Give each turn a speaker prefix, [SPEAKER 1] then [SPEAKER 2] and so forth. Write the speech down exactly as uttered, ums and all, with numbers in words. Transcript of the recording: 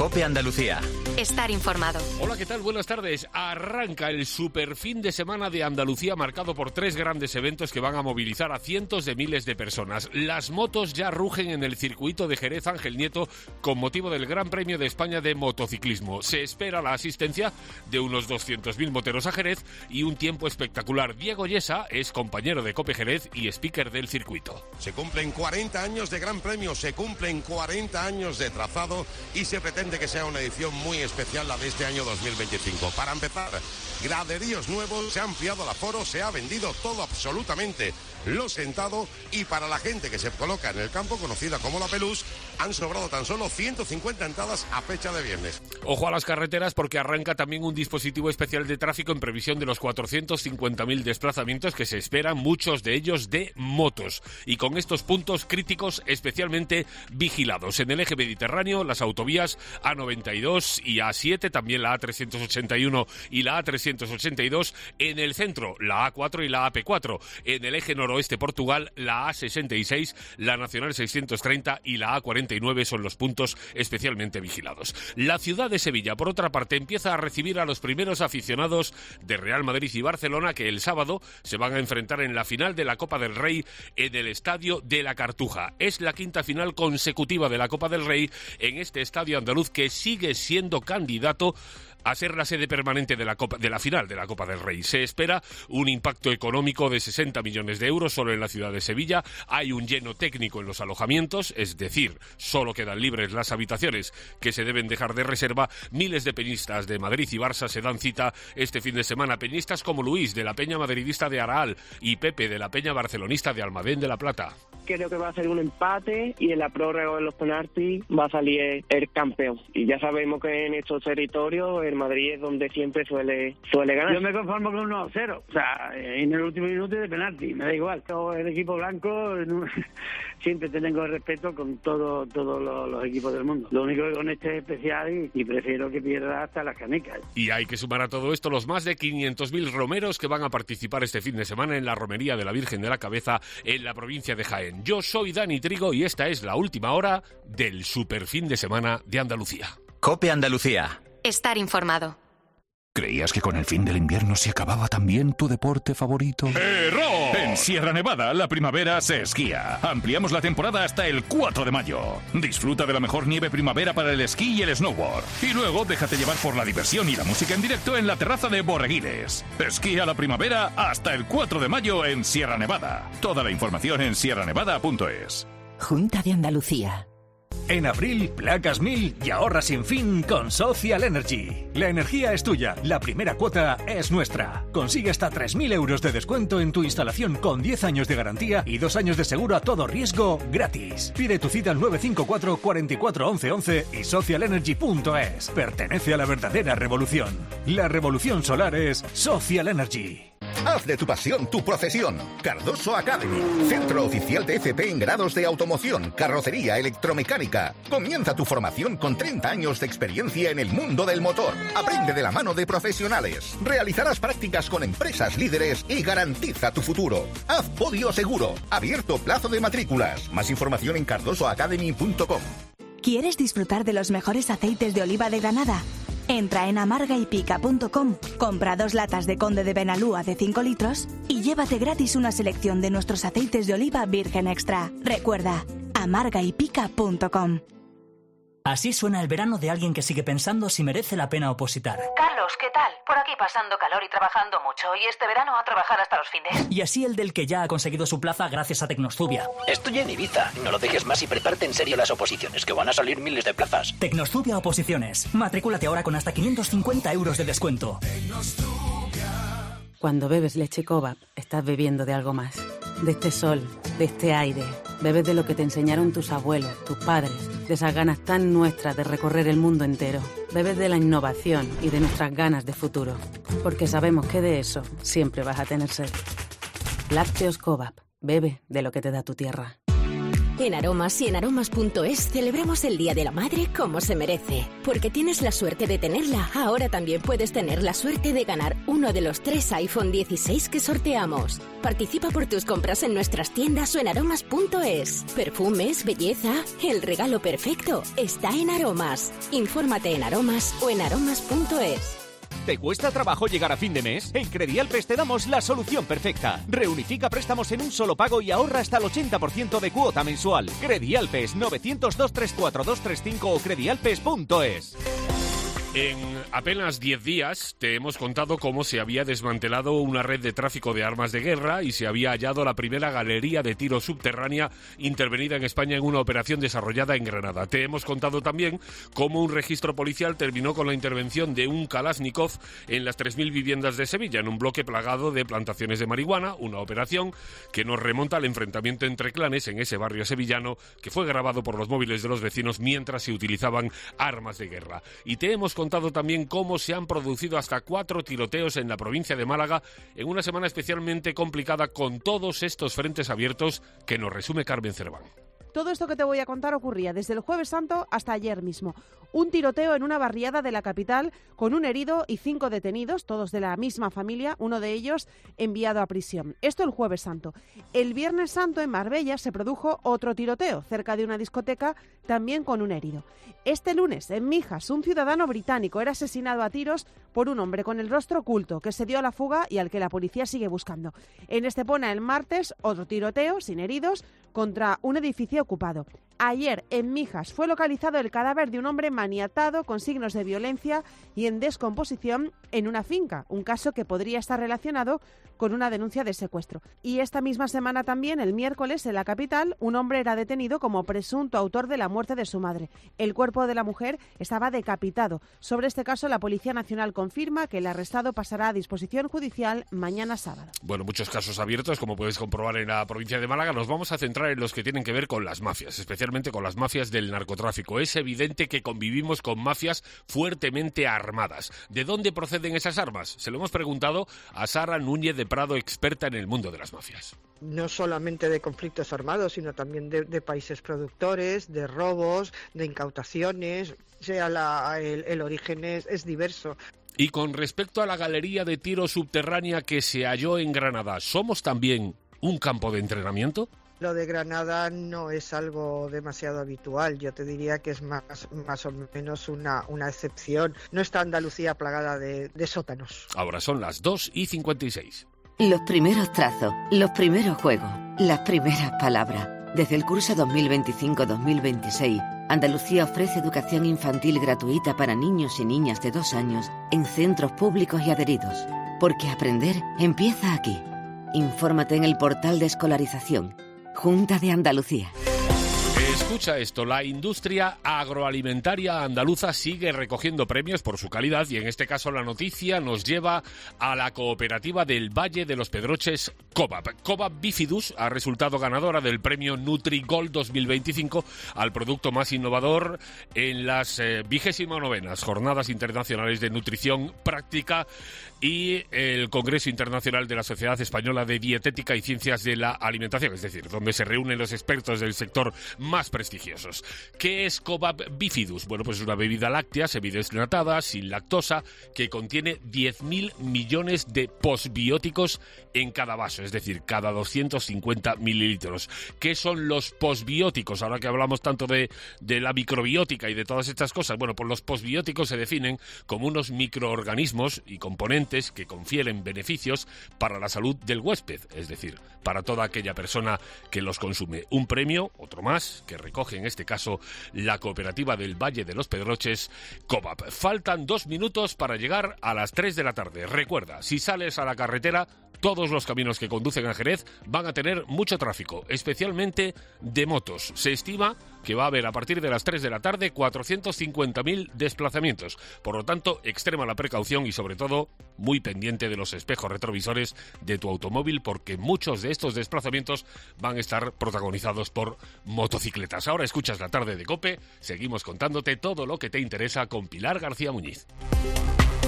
[SPEAKER 1] COPE Andalucía.
[SPEAKER 2] Estar informado.
[SPEAKER 3] Hola, ¿qué tal? Buenas tardes. Arranca el super fin de semana de Andalucía, marcado por tres grandes eventos que van a movilizar a cientos de miles de personas. Las motos ya rugen en el circuito de Jerez Ángel Nieto con motivo del Gran Premio de España de motociclismo. Se espera la asistencia de unos doscientos mil moteros a Jerez y un tiempo espectacular. Diego Yesa es compañero de COPE Jerez y speaker del circuito.
[SPEAKER 4] Se cumplen cuarenta años de Gran Premio, se cumplen cuarenta años de trazado y se pretende que sea una edición muy especial la de este año dos mil veinticinco. Para empezar, graderíos nuevos, se ha ampliado el aforo, se ha vendido todo absolutamente lo sentado y para la gente que se coloca en el campo, conocida como la Pelús, han sobrado tan solo ciento cincuenta entradas a fecha de viernes.
[SPEAKER 3] Ojo a las carreteras porque arranca también un dispositivo especial de tráfico en previsión de los cuatrocientos cincuenta mil desplazamientos que se esperan, muchos de ellos de motos. Y con estos puntos críticos especialmente vigilados. En el eje mediterráneo, las autovías A noventa y dos y A siete, también la A trescientos ochenta y uno y la A trescientos ochenta y dos. En el centro, la A cuatro y la A P cuatro. En el eje noroeste Portugal, la A sesenta y seis, la Nacional seiscientos treinta y la A cuarenta y nueve son los puntos especialmente vigilados. La ciudad de Sevilla, por otra parte, empieza a recibir a los primeros aficionados de Real Madrid y Barcelona que el sábado se van a enfrentar en la final de la Copa del Rey en el Estadio de la Cartuja. Es la quinta final consecutiva de la Copa del Rey en este estadio andaluz que sigue siendo candidato a ser la sede permanente de la Copa, de la final de la Copa del Rey. Se espera un impacto económico de sesenta millones de euros solo en la ciudad de Sevilla. Hay un lleno técnico en los alojamientos, es decir, solo quedan libres las habitaciones que se deben dejar de reserva. Miles de peñistas de Madrid y Barça se dan cita este fin de semana. Peñistas como Luis, de la Peña Madridista de Araal, y Pepe, de la Peña Barcelonista de Almadén de la Plata.
[SPEAKER 5] Creo que va a ser un empate y en la prórroga de los penaltis va a salir el campeón. Y ya sabemos que en estos territorios el Madrid es donde siempre suele suele ganar.
[SPEAKER 6] Yo me conformo con uno a cero, o sea, en el último minuto de penalti, me da igual. Todo el equipo blanco, siempre tengo respeto con todo, todos los, los equipos del mundo. Lo único que con este es especial y, y prefiero que pierda hasta las canicas.
[SPEAKER 3] Y hay que sumar a todo esto los más de quinientos mil romeros que van a participar este fin de semana en la romería de la Virgen de la Cabeza en la provincia de Jaén. Yo soy Dani Trigo y esta es la última hora del super fin de semana de Andalucía.
[SPEAKER 1] COPE Andalucía.
[SPEAKER 2] Estar informado.
[SPEAKER 7] ¿Creías que con el fin del invierno se acababa también tu deporte favorito?
[SPEAKER 8] ¡Error! En Sierra Nevada, la primavera se esquía. Ampliamos la temporada hasta el cuatro de mayo. Disfruta de la mejor nieve primavera para el esquí y el snowboard. Y luego déjate llevar por la diversión y la música en directo en la terraza de Borreguiles. Esquía la primavera hasta el cuatro de mayo en Sierra Nevada. Toda la información en sierra nevada punto es.
[SPEAKER 9] Junta de Andalucía.
[SPEAKER 10] En abril, placas mil y ahorra sin fin con Social Energy. La energía es tuya, la primera cuota es nuestra. Consigue hasta tres mil euros de descuento en tu instalación con diez años de garantía y dos años de seguro a todo riesgo gratis. Pide tu cita al nueve cinco cuatro, cuatro cuatro, once once y social energy punto es. Pertenece a la verdadera revolución. La revolución solar es Social Energy.
[SPEAKER 11] Haz de tu pasión tu profesión. Cardoso Academy, centro oficial de F P en grados de automoción, carrocería, electromecánica. Comienza tu formación con treinta años de experiencia en el mundo del motor. Aprende de la mano de profesionales. Realizarás prácticas con empresas líderes y garantiza tu futuro. Haz podio seguro. Abierto plazo de matrículas. Más información en cardoso academy punto com.
[SPEAKER 12] ¿Quieres disfrutar de los mejores aceites de oliva de Granada? Entra en amarga y pica punto com, compra dos latas de Conde de Benalúa de cinco litros y llévate gratis una selección de nuestros aceites de oliva virgen extra. Recuerda, amarga y pica punto com.
[SPEAKER 13] Así suena el verano de alguien que sigue pensando si merece la pena opositar.
[SPEAKER 14] Carlos, ¿qué tal? Por aquí pasando calor y trabajando mucho, y este verano a trabajar hasta los fines.
[SPEAKER 13] Y así el del que ya ha conseguido su plaza gracias a Tecnostubia.
[SPEAKER 15] Estoy en Ibiza. No lo dejes más y prepárate en serio las oposiciones, que van a salir miles de plazas.
[SPEAKER 13] Tecnostubia Oposiciones. Matricúlate ahora con hasta quinientos cincuenta euros de descuento.
[SPEAKER 16] Cuando bebes leche Cobap, estás bebiendo de algo más. De este sol, de este aire. Bebes de lo que te enseñaron tus abuelos, tus padres, de esas ganas tan nuestras de recorrer el mundo entero. Bebes de la innovación y de nuestras ganas de futuro. Porque sabemos que de eso siempre vas a tener sed. Lácteos Cobap. Bebe de lo que te da tu tierra.
[SPEAKER 17] En Aromas y en aromas punto es celebramos el Día de la Madre como se merece. Porque tienes la suerte de tenerla, ahora también puedes tener la suerte de ganar uno de los tres iPhone dieciséis que sorteamos. Participa por tus compras en nuestras tiendas o en aromas punto es. Perfumes, belleza, el regalo perfecto está en Aromas. Infórmate en Aromas o en aromas punto es.
[SPEAKER 18] ¿Te cuesta trabajo llegar a fin de mes? En Credialpes te damos la solución perfecta. Reunifica préstamos en un solo pago y ahorra hasta el ochenta por ciento de cuota mensual. Credialpes nueve cero dos, dos tres cuatro, dos tres cinco o credialpes punto es.
[SPEAKER 3] En apenas diez días te hemos contado cómo se había desmantelado una red de tráfico de armas de guerra y se había hallado la primera galería de tiro subterránea intervenida en España en una operación desarrollada en Granada. Te hemos contado también cómo un registro policial terminó con la intervención de un Kalashnikov en las tres mil viviendas de Sevilla, en un bloque plagado de plantaciones de marihuana, una operación que nos remonta al enfrentamiento entre clanes en ese barrio sevillano que fue grabado por los móviles de los vecinos mientras se utilizaban armas de guerra. Y te hemos contado también cómo se han producido hasta cuatro tiroteos en la provincia de Málaga en una semana especialmente complicada con todos estos frentes abiertos que nos resume Carmen Cerván.
[SPEAKER 19] Todo esto que te voy a contar ocurría desde el Jueves Santo hasta ayer mismo. Un tiroteo en una barriada de la capital con un herido y cinco detenidos, todos de la misma familia, uno de ellos enviado a prisión. Esto el Jueves Santo. El Viernes Santo en Marbella se produjo otro tiroteo cerca de una discoteca, también con un herido. Este lunes en Mijas, un ciudadano británico era asesinado a tiros por un hombre con el rostro oculto que se dio a la fuga y al que la policía sigue buscando. En Estepona el martes, otro tiroteo sin heridos contra un edificio ocupado. Ayer, en Mijas, fue localizado el cadáver de un hombre maniatado con signos de violencia y en descomposición en una finca, un caso que podría estar relacionado con una denuncia de secuestro. Y esta misma semana también, el miércoles, en la capital, un hombre era detenido como presunto autor de la muerte de su madre. El cuerpo de la mujer estaba decapitado. Sobre este caso, la Policía Nacional confirma que el arrestado pasará a disposición judicial mañana sábado.
[SPEAKER 3] Bueno, muchos casos abiertos, como puedes comprobar en la provincia de Málaga. Nos vamos a centrar en los que tienen que ver con las mafias, especialmente con las mafias del narcotráfico. Es evidente que convivimos con mafias fuertemente armadas. ¿De dónde proceden esas armas? Se lo hemos preguntado a Sara Núñez de Prado, experta en el mundo de las mafias.
[SPEAKER 20] No solamente de conflictos armados, sino también de, de países productores, de robos, de incautaciones. O sea, la, el, el origen es, es diverso.
[SPEAKER 3] Y con respecto a la galería de tiro subterránea que se halló en Granada, ¿somos también un campo de entrenamiento?
[SPEAKER 20] Lo de Granada no es algo demasiado habitual, yo te diría que es más, más o menos una, una excepción. No está Andalucía plagada de, de sótanos.
[SPEAKER 3] Ahora son las dos y cincuenta y seis.
[SPEAKER 21] Los primeros trazos, los primeros juegos, las primeras palabras. Desde el curso dos mil veinticinco dos mil veintiséis, Andalucía ofrece educación infantil gratuita para niños y niñas de dos años en centros públicos y adheridos. Porque aprender empieza aquí. Infórmate en el portal de escolarización. Junta de Andalucía.
[SPEAKER 3] Escucha esto, la industria agroalimentaria andaluza sigue recogiendo premios por su calidad y en este caso la noticia nos lleva a la cooperativa del Valle de los Pedroches Cobab. Cobab Bifidus ha resultado ganadora del premio NutriGold dos mil veinticinco al producto más innovador en las eh, vigésimo novenas Jornadas Internacionales de Nutrición Práctica y el Congreso Internacional de la Sociedad Española de Dietética y Ciencias de la Alimentación, es decir, donde se reúnen los expertos del sector más prestigiosos. ¿Qué es Cobab Bifidus? Bueno, pues es una bebida láctea semidesnatada, sin lactosa, que contiene diez mil millones de posbióticos en cada vaso, es decir, cada doscientos cincuenta mililitros. ¿Qué son los posbióticos? Ahora que hablamos tanto de, de la microbiótica y de todas estas cosas, bueno, pues los posbióticos se definen como unos microorganismos y componentes que confieren beneficios para la salud del huésped, es decir, para toda aquella persona que los consume. Un premio, otro más, que recoge en este caso la cooperativa del Valle de los Pedroches, Cobab. Faltan dos minutos para llegar a las tres de la tarde. Recuerda, si sales a la carretera, todos los caminos que conducen a Jerez van a tener mucho tráfico, especialmente de motos. Se estima que va a haber a partir de las tres de la tarde cuatrocientos cincuenta mil desplazamientos. Por lo tanto, extrema la precaución y sobre todo muy pendiente de los espejos retrovisores de tu automóvil porque muchos de estos desplazamientos van a estar protagonizados por motocicletas. Ahora escuchas la tarde de COPE, seguimos contándote todo lo que te interesa con Pilar García Muñiz.